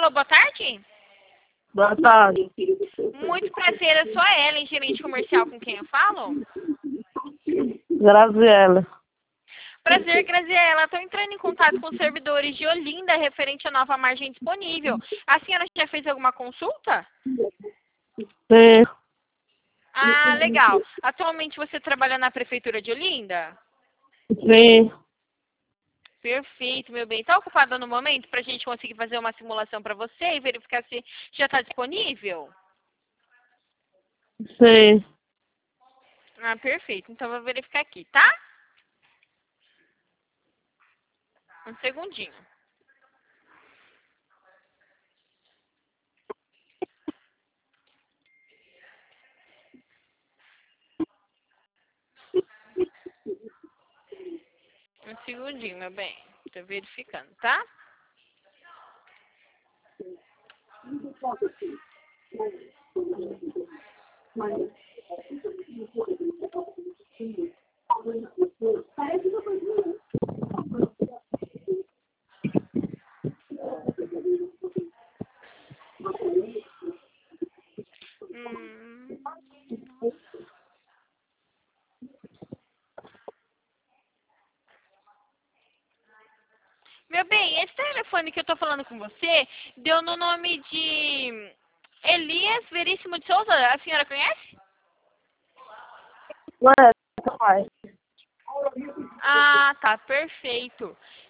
Alô, boa tarde. Boa tarde. Muito prazer, eu sou a Ellen, gerente comercial com quem eu falo. Graziela. Prazer, Graziela. Estou entrando em contato com os servidores de Olinda referente à nova margem disponível. A senhora já fez alguma consulta? Sim. Ah, legal. Atualmente você trabalha na prefeitura de Olinda? Sim. Perfeito, meu bem. Está ocupada no momento para a gente conseguir fazer uma simulação para você e verificar se já está disponível? Sim. Ah, perfeito. Então, eu vou verificar aqui, tá? Um segundinho. Um segundinho, meu bem. Tô verificando, tá? Hum. Meu bem, esse telefone que eu tô falando com você deu no nome de Elias Veríssimo de Souza. A senhora conhece? Ué, pai. Ah, tá, perfeito.